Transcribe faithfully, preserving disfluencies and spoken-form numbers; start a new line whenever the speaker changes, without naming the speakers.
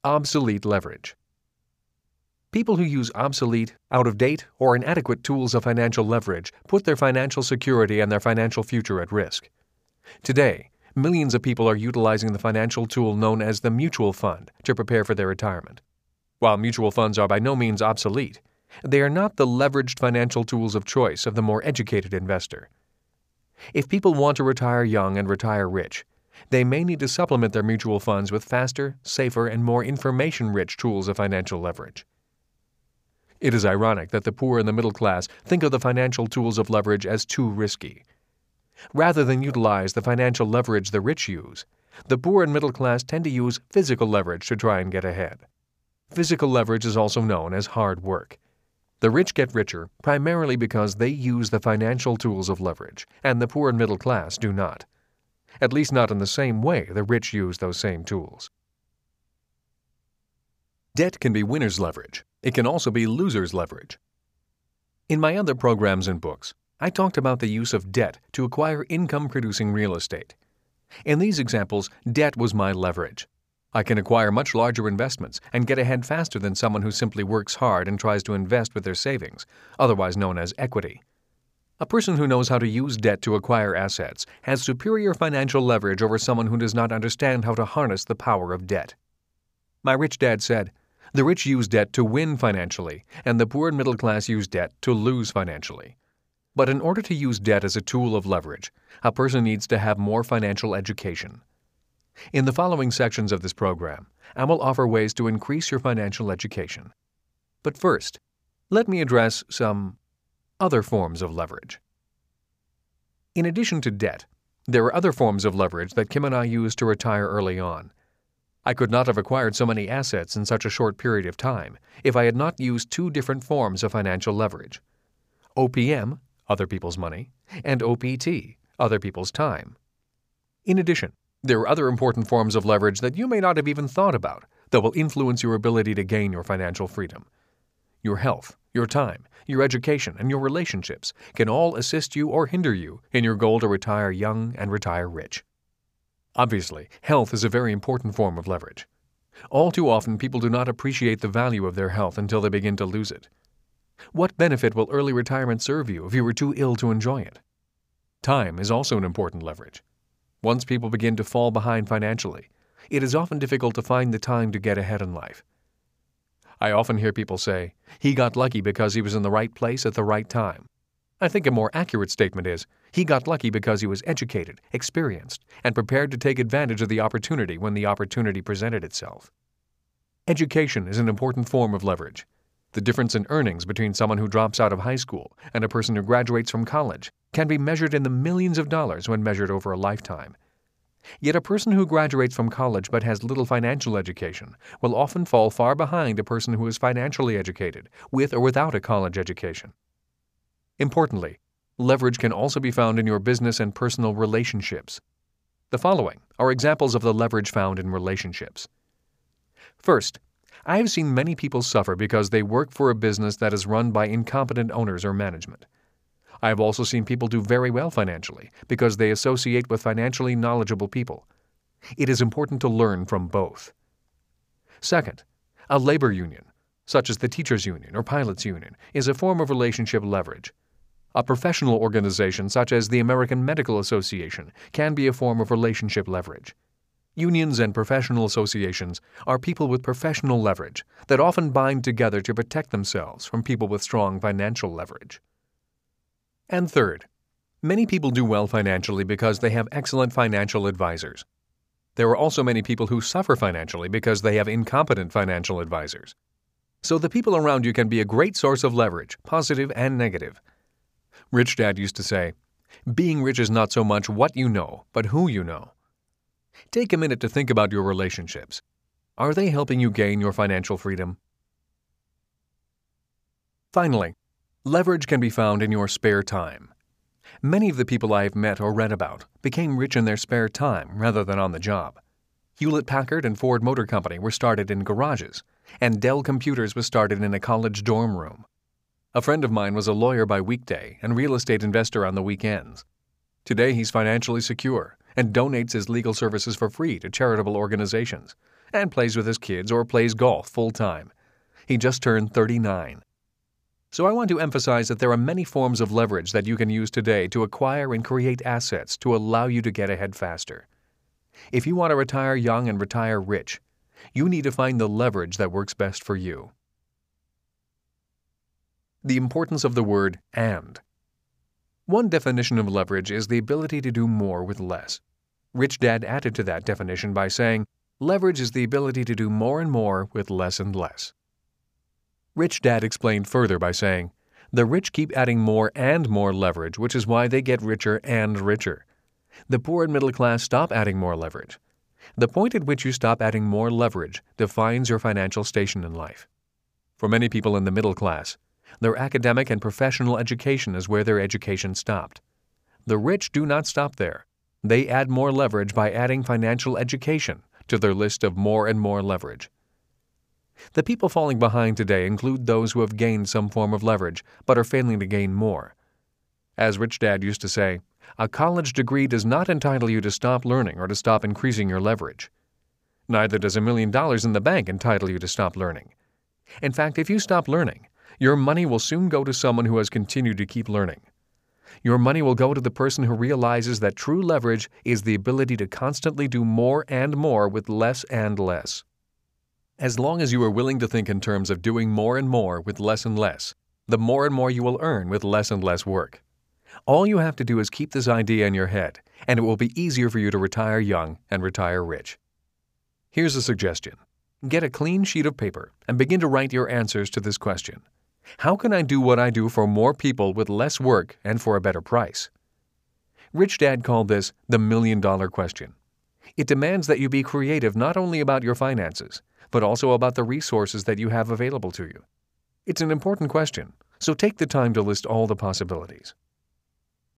Obsolete leverage. People who use obsolete, out-of-date, or inadequate tools of financial leverage put their financial security and their financial future at risk. Today, millions of people are utilizing the financial tool known as the mutual fund to prepare for their retirement. While mutual funds are by no means obsolete, they are not the leveraged financial tools of choice of the more educated investor. If people want to retire young and retire rich, they may need to supplement their mutual funds with faster, safer, and more information-rich tools of financial leverage. It is ironic that the poor and the middle class think of the financial tools of leverage as too risky. Rather than utilize the financial leverage the rich use, the poor and middle class tend to use physical leverage to try and get ahead. Physical leverage is also known as hard work. The rich get richer primarily because they use the financial tools of leverage, and the poor and middle class do not. At least not in the same way the rich use those same tools. Debt can be winner's leverage. It can also be loser's leverage. In my other programs and books, I talked about the use of debt to acquire income-producing real estate. In these examples, debt was my leverage. I can acquire much larger investments and get ahead faster than someone who simply works hard and tries to invest with their savings, otherwise known as equity. A person who knows how to use debt to acquire assets has superior financial leverage over someone who does not understand how to harness the power of debt. My rich dad said, "The rich use debt to win financially, and the poor and middle class use debt to lose financially." But in order to use debt as a tool of leverage, a person needs to have more financial education. In the following sections of this program, I will offer ways to increase your financial education. But first, let me address some other forms of leverage. In addition to debt, there are other forms of leverage that Kim and I used to retire early on. I could not have acquired so many assets in such a short period of time if I had not used two different forms of financial leverage: O P M, other people's money, and O P T, other people's time. In addition, there are other important forms of leverage that you may not have even thought about that will influence your ability to gain your financial freedom. Your health, your time, your education, and your relationships can all assist you or hinder you in your goal to retire young and retire rich. Obviously, health is a very important form of leverage. All too often, people do not appreciate the value of their health until they begin to lose it. What benefit will early retirement serve you if you were too ill to enjoy it? Time is also an important leverage. Once people begin to fall behind financially, it is often difficult to find the time to get ahead in life. I often hear people say, "He got lucky because he was in the right place at the right time." I think a more accurate statement is, "He got lucky because he was educated, experienced, and prepared to take advantage of the opportunity when the opportunity presented itself." Education is an important form of leverage. The difference in earnings between someone who drops out of high school and a person who graduates from college can be measured in the millions of dollars when measured over a lifetime. Yet a person who graduates from college but has little financial education will often fall far behind a person who is financially educated, with or without a college education. Importantly, leverage can also be found in your business and personal relationships. The following are examples of the leverage found in relationships. First, I have seen many people suffer because they work for a business that is run by incompetent owners or management. I have also seen people do very well financially because they associate with financially knowledgeable people. It is important to learn from both. Second, a labor union, such as the teachers' union or pilots' union, is a form of relationship leverage. A professional organization such as the American Medical Association can be a form of relationship leverage. Unions and professional associations are people with professional leverage that often bind together to protect themselves from people with strong financial leverage. And third, many people do well financially because they have excellent financial advisors. There are also many people who suffer financially because they have incompetent financial advisors. So the people around you can be a great source of leverage, positive and negative. Rich Dad used to say, "Being rich is not so much what you know, but who you know." Take a minute to think about your relationships. Are they helping you gain your financial freedom? Finally, leverage can be found in your spare time. Many of the people I have met or read about became rich in their spare time rather than on the job. Hewlett-Packard and Ford Motor Company were started in garages, and Dell Computers was started in a college dorm room. A friend of mine was a lawyer by weekday and real estate investor on the weekends. Today he's financially secure and donates his legal services for free to charitable organizations, and plays with his kids or plays golf full time. He just turned thirty-nine. So I want to emphasize that there are many forms of leverage that you can use today to acquire and create assets to allow you to get ahead faster. If you want to retire young and retire rich, you need to find the leverage that works best for you. The importance of the word "and." One definition of leverage is the ability to do more with less. Rich Dad added to that definition by saying, leverage is the ability to do more and more with less and less. Rich Dad explained further by saying, the rich keep adding more and more leverage, which is why they get richer and richer. The poor and middle class stop adding more leverage. The point at which you stop adding more leverage defines your financial station in life. For many people in the middle class, their academic and professional education is where their education stopped. The rich do not stop there. They add more leverage by adding financial education to their list of more and more leverage. The people falling behind today include those who have gained some form of leverage but are failing to gain more. As Rich Dad used to say, a college degree does not entitle you to stop learning or to stop increasing your leverage. Neither does a million dollars in the bank entitle you to stop learning. In fact, if you stop learning, your money will soon go to someone who has continued to keep learning. Your money will go to the person who realizes that true leverage is the ability to constantly do more and more with less and less. As long as you are willing to think in terms of doing more and more with less and less, the more and more you will earn with less and less work. All you have to do is keep this idea in your head, and it will be easier for you to retire young and retire rich. Here's a suggestion. Get a clean sheet of paper and begin to write your answers to this question. How can I do what I do for more people with less work and for a better price? Rich Dad called this the million-dollar question. It demands that you be creative not only about your finances, but also about the resources that you have available to you. It's an important question, so take the time to list all the possibilities.